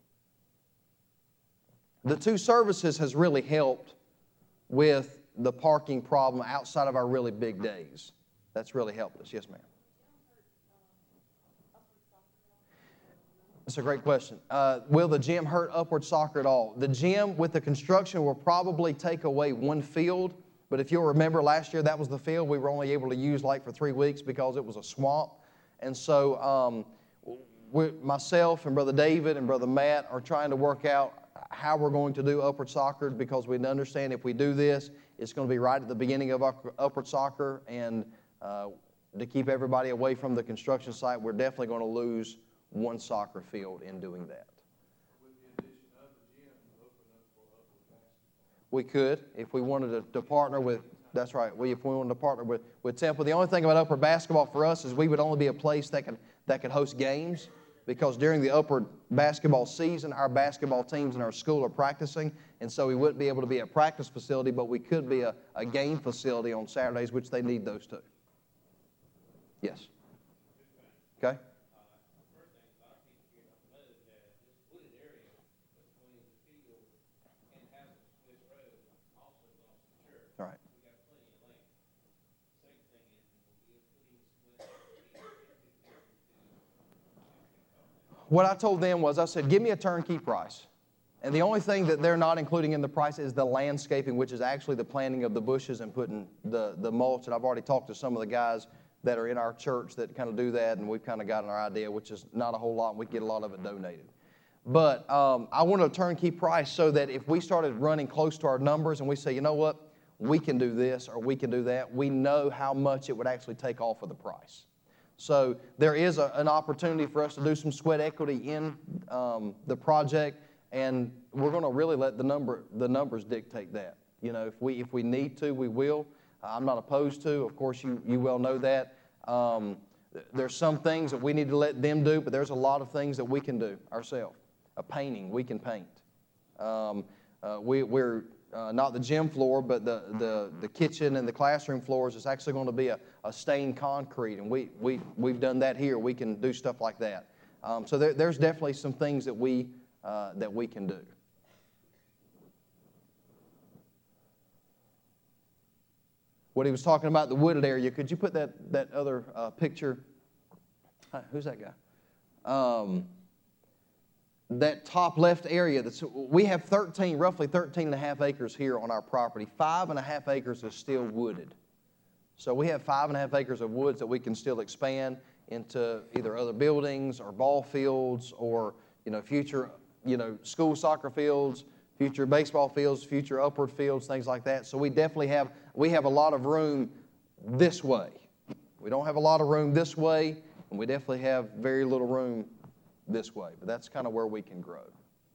The two services has really helped with the parking problem outside of our really big days. That's really helped us. Yes, ma'am. That's a great question. Uh, will the gym hurt upward soccer at all? The gym with the construction will probably take away one field. But if you'll remember last year, that was the field we were only able to use like for three weeks because it was a swamp. And so um, we, myself and Brother David and Brother Matt are trying to work out how we're going to do upward soccer, because we understand if we do this, it's going to be right at the beginning of our upward soccer. And uh, to keep everybody away from the construction site, we're definitely going to lose one soccer field in doing that. We could, if we wanted to, to partner with, that's right, we, if we wanted to partner with, with Temple. The only thing about upward basketball for us is we would only be a place that could, that could host games, because during the upward basketball season, our basketball teams in our school are practicing, and so we wouldn't be able to be a practice facility, but we could be a, a game facility on Saturdays, which they need those too. Yes. Okay. All right. What I told them was, I said, give me a turnkey price. And the only thing that they're not including in the price is the landscaping, which is actually the planting of the bushes and putting the, the mulch. And I've already talked to some of the guys that are in our church that kind of do that, and we've kind of gotten our idea, which is not a whole lot, and we get a lot of it donated. But um, I wanted a turnkey price so that if we started running close to our numbers and we say, you know what, we can do this or we can do that, we know how much it would actually take off of the price. So there is a, an opportunity for us to do some sweat equity in um, the project, and we're going to really let the number the numbers dictate that. You know, if we if we need to, we will. I'm not opposed to. Of course, you you well know that. Um, there's some things that we need to let them do, but there's a lot of things that we can do ourselves. A painting, we can paint. Um, uh, we, we're uh, not the gym floor, but the, the, the kitchen and the classroom floors is actually going to be a, a stained concrete, and we, we, we've done that here. We can do stuff like that. Um, so there, there's definitely some things that we, uh, that we can do. What he was talking about, the wooded area, could you put that, that other uh, picture? Hi, who's that guy? Um, that top left area, that's, we have thirteen, roughly thirteen and a half acres here on our property. Five and a half acres is still wooded. So we have five and a half acres of woods that we can still expand into either other buildings or ball fields or, you know, future, you know, school soccer fields, future baseball fields, future upward fields, things like that. So we definitely have, we have a lot of room this way. We don't have a lot of room this way, and we definitely have very little room this way. But that's kind of where we can grow.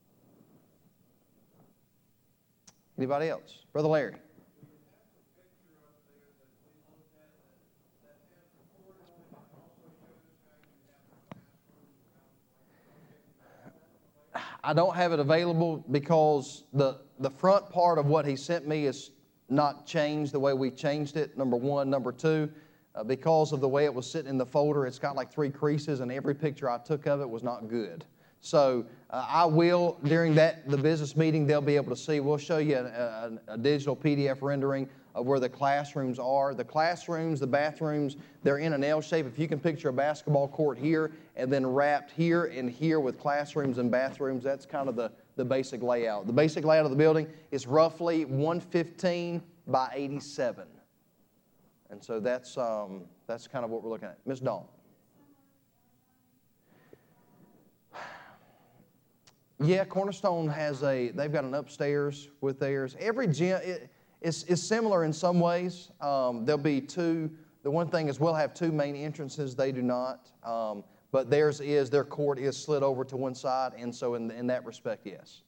Anybody else? Brother Larry. I don't have it available because the, the front part of what he sent me is not changed the way we changed it, number one. Number two, uh, because of the way it was sitting in the folder, it's got like three creases, and every picture I took of it was not good. So uh, I will, during that the business meeting, they'll be able to see. We'll show you a, a, a digital P D F rendering of where the classrooms are. The classrooms, the bathrooms, they're in an L shape. If you can picture a basketball court here and then wrapped here and here with classrooms and bathrooms, that's kind of the, the basic layout. The basic layout of the building is roughly one fifteen by eighty-seven. And so that's, um, that's kind of what we're looking at. Miz Dawn. Yeah, Cornerstone has a, they've got an upstairs with theirs. Every gym, it, it's, it's similar in some ways. Um, there'll be two, the one thing is we'll have two main entrances, they do not. Um, but theirs is, their court is slid over to one side, and so in, in that respect, yes.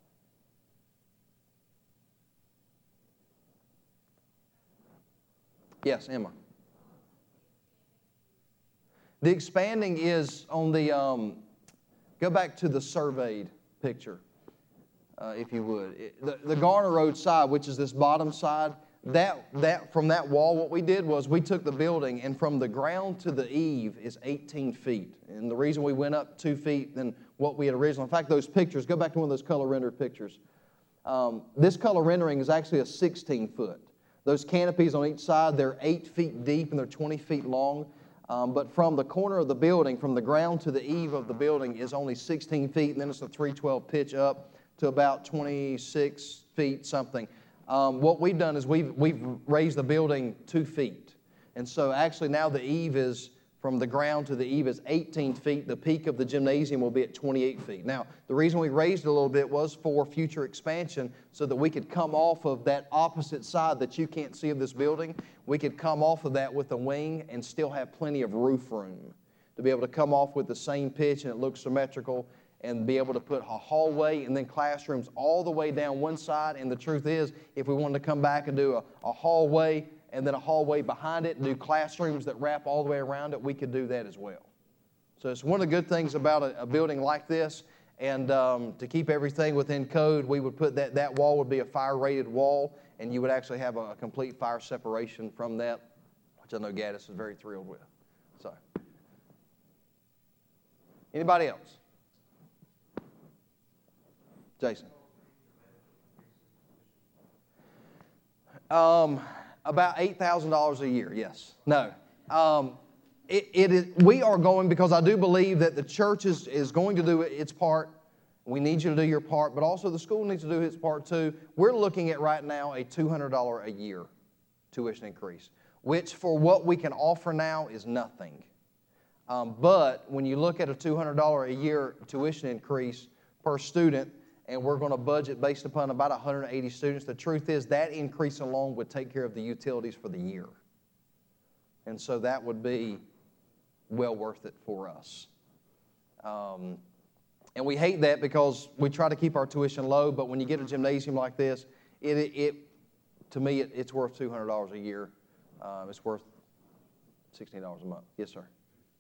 Yes, Emma. The expanding is on the, um, go back to the surveyed picture, uh, if you would. It, the, the Garner Road side, which is this bottom side, that, that from that wall, what we did was we took the building, and from the ground to the eave is eighteen feet. And the reason we went up two feet than what we had originally, in fact, those pictures, go back to one of those color rendered pictures. Um, this color rendering is actually a sixteen foot. Those canopies on each side, they're eight feet deep and they're twenty feet long. Um, but from the corner of the building, from the ground to the eave of the building is only sixteen feet, and then it's a three twelve pitch up to about twenty-six feet something. Um, what we've done is we've, we've raised the building two feet. And so actually now the eave is, from the ground to the eave is eighteen feet. The peak of the gymnasium will be at twenty-eight feet. Now, the reason we raised it a little bit was for future expansion so that we could come off of that opposite side that you can't see of this building. We could come off of that with a wing and still have plenty of roof room to be able to come off with the same pitch and it looks symmetrical, and be able to put a hallway and then classrooms all the way down one side. And the truth is, if we wanted to come back and do a, a hallway and then a hallway behind it and do classrooms that wrap all the way around it, we could do that as well. So it's one of the good things about a, a building like this. And um, to keep everything within code, we would put that, that wall would be a fire-rated wall, and you would actually have a, a complete fire separation from that, which I know Gaddis is very thrilled with. So, anybody else? Jason. Um, about eight thousand dollars a year, yes. No. Um, it, it is, we are going, because I do believe that the church is, is going to do its part. We need you to do your part, but also the school needs to do its part too. We're looking at right now a two hundred dollars a year tuition increase, which for what we can offer now is nothing. Um, but when you look at a two hundred dollars a year tuition increase per student, and we're going to budget based upon about one hundred eighty students, the truth is that increase alone would take care of the utilities for the year. And so that would be well worth it for us. Um, and we hate that because we try to keep our tuition low, but when you get a gymnasium like this, it, it, it to me, it, it's worth two hundred dollars a year. Um, it's worth sixteen dollars a month. Yes, sir.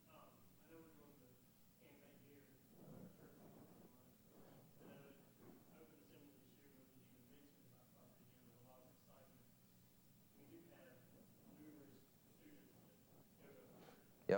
Yep.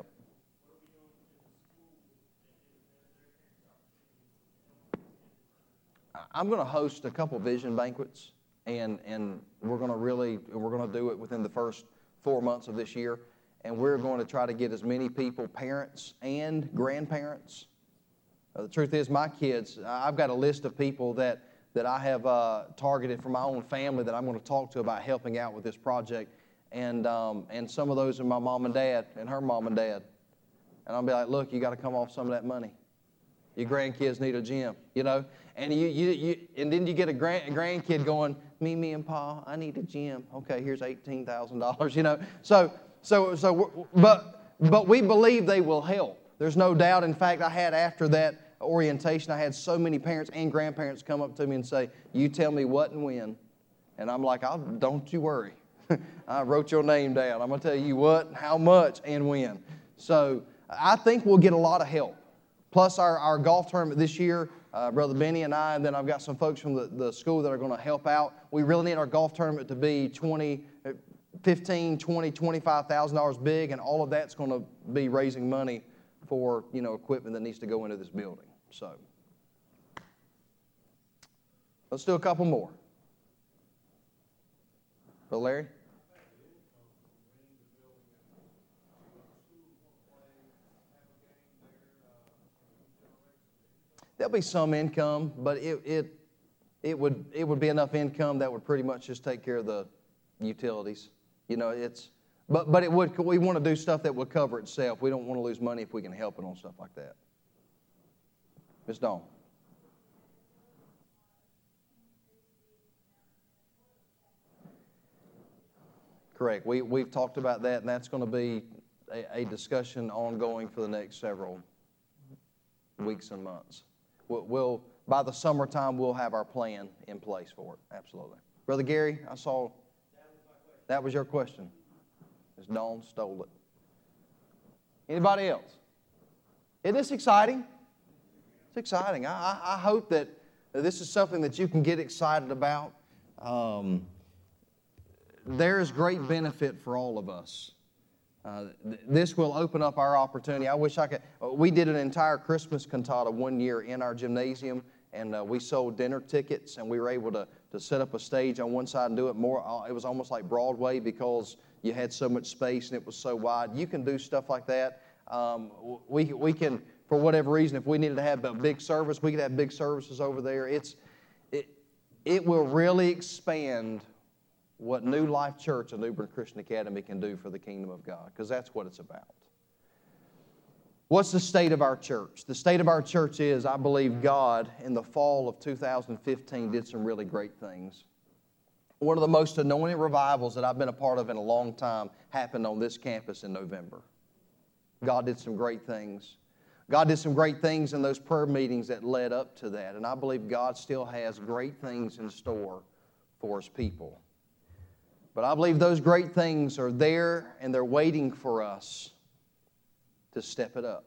I'm going to host a couple vision banquets, and, and we're going to really, we're going to do it within the first four months of this year, and we're going to try to get as many people, parents and grandparents. Uh, the truth is, my kids, I've got a list of people that, that I have uh, targeted for my own family that I'm going to talk to about helping out with this project, and, um, and some of those are my mom and dad and her mom and dad. And I'll be like, look, you got to come off some of that money. Your grandkids need a gym, you know. And you, you, you and then you get a, grand, a grandkid going, Mimi and Pa, I need a gym. Okay, here's eighteen thousand dollars, you know. So, so, so, but, but we believe they will help. There's no doubt. In fact, I had after that orientation, I had so many parents and grandparents come up to me and say, you tell me what and when. And I'm like, I'll, don't you worry. I wrote your name down. I'm going to tell you what, how much, and when. So I think we'll get a lot of help. Plus our, our golf tournament this year, uh, Brother Benny and I, and then I've got some folks from the, the school that are going to help out. We really need our golf tournament to be twenty, fifteen, twenty, twenty-five thousand dollars big, and all of that's going to be raising money for, you know, equipment that needs to go into this building. So let's do a couple more. Brother Larry? There'll be some income, but it it it would it would be enough income that would pretty much just take care of the utilities. You know, it's but but it would we want to do stuff that would cover itself. We don't want to lose money if we can help it on stuff like that. Miz Dawn. Correct. We we've talked about that, and that's going to be a, a discussion ongoing for the next several weeks and months. We'll, we'll by the summertime we'll have our plan in place for it. Absolutely, Brother Gary. I saw that was your question. Miz Dawn stole it. Anybody else? Isn't this exciting? It's exciting. I, I, I hope that this is something that you can get excited about. Um, there is great benefit for all of us. Uh, th- this will open up our opportunity. I wish I could. Uh, we did an entire Christmas cantata one year in our gymnasium, and uh, we sold dinner tickets, and we were able to, to set up a stage on one side and do it more. Uh, it was almost like Broadway because you had so much space and it was so wide. You can do stuff like that. Um, we we can, for whatever reason, if we needed to have a big service, we could have big services over there. It's it it will really expand what New Life Church and New Bern Christian Academy can do for the kingdom of God, because that's what it's about. What's the state of our church? The state of our church is, I believe God, in the fall of two thousand fifteen, did some really great things. One of the most anointed revivals that I've been a part of in a long time happened on this campus in November. God did some great things. God did some great things in those prayer meetings that led up to that, and I believe God still has great things in store for His people. But I believe those great things are there and they're waiting for us to step it up.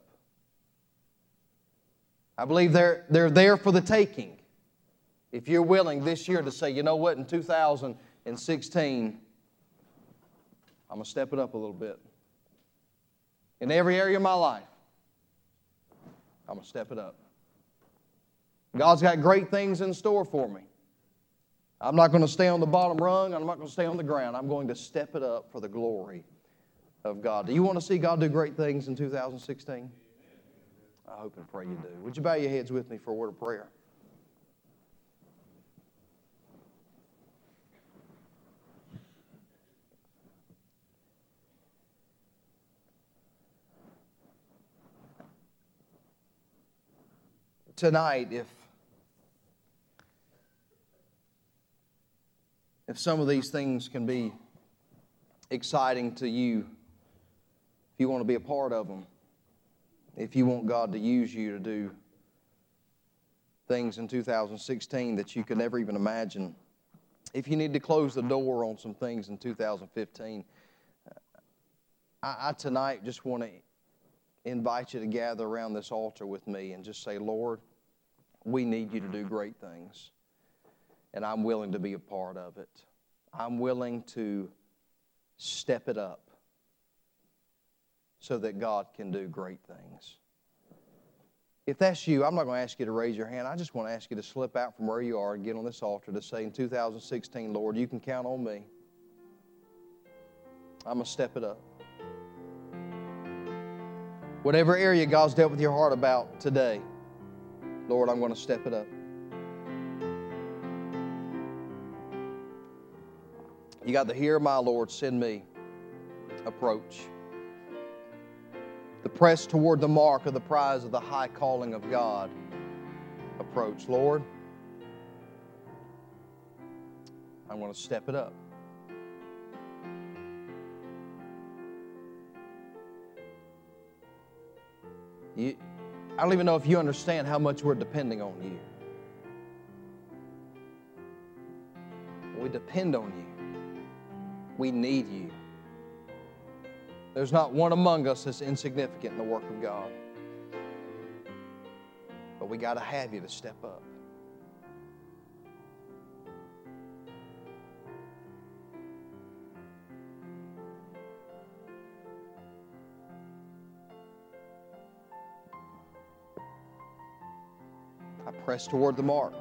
I believe they're, they're there for the taking. If you're willing this year to say, you know what, in two thousand sixteen, I'm going to step it up a little bit. In every area of my life, I'm going to step it up. God's got great things in store for me. I'm not going to stay on the bottom rung. I'm not going to stay on the ground. I'm going to step it up for the glory of God. Do you want to see God do great things in two thousand sixteen? I hope and pray you do. Would you bow your heads with me for a word of prayer? Tonight, if If some of these things can be exciting to you, if you want to be a part of them, if you want God to use you to do things in two thousand sixteen that you could never even imagine, if you need to close the door on some things in two thousand fifteen, I, I tonight just want to invite you to gather around this altar with me and just say, Lord, we need you to do great things. And I'm willing to be a part of it. I'm willing to step it up so that God can do great things. If that's you, I'm not going to ask you to raise your hand. I just want to ask you to slip out from where you are and get on this altar to say in two thousand sixteen, Lord, you can count on me. I'm going to step it up. Whatever area God's dealt with your heart about today, Lord, I'm going to step it up. You got the "Here, my Lord, send me" approach. The the press toward the mark of the prize of the high calling of God approach. Lord, I'm going to step it up. You, I don't even know if you understand how much we're depending on you. We depend on you. We need you. There's not one among us that's insignificant in the work of God. But we got to have you to step up. I press toward the mark.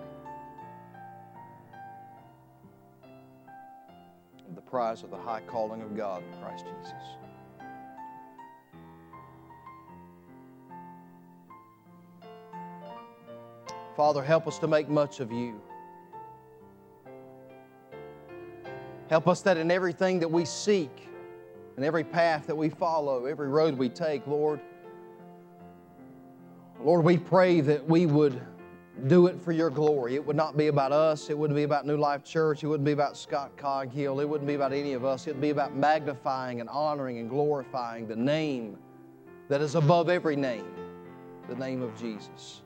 The prize of the high calling of God in Christ Jesus. Father, help us to make much of you. Help us that in everything that we seek, in every path that we follow, every road we take, Lord, Lord, we pray that we would do it for your glory. It would not be about us. It wouldn't be about New Life Church. It wouldn't be about Scott Coghill. It wouldn't be about any of us. It would be about magnifying and honoring and glorifying the name that is above every name, the name of Jesus.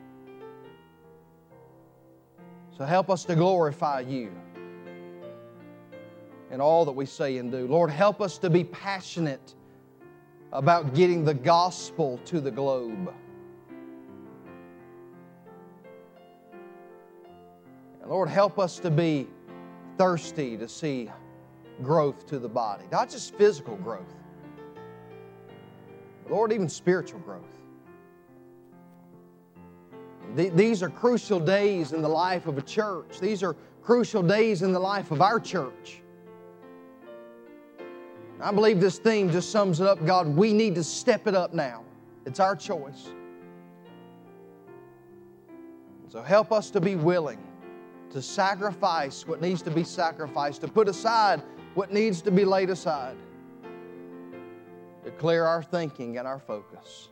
So help us to glorify you in all that we say and do. Lord, help us to be passionate about getting the gospel to the globe. Lord, help us to be thirsty to see growth to the body. Not just physical growth. Lord, even spiritual growth. These are crucial days in the life of a church. These are crucial days in the life of our church. I believe this theme just sums it up. God, we need to step it up now. It's our choice. So help us to be willing to sacrifice what needs to be sacrificed, to put aside what needs to be laid aside, to clear our thinking and our focus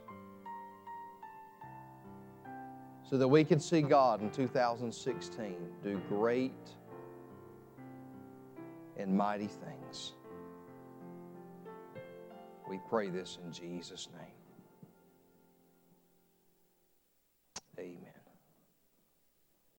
so that we can see God in two thousand sixteen do great and mighty things. We pray this in Jesus' name.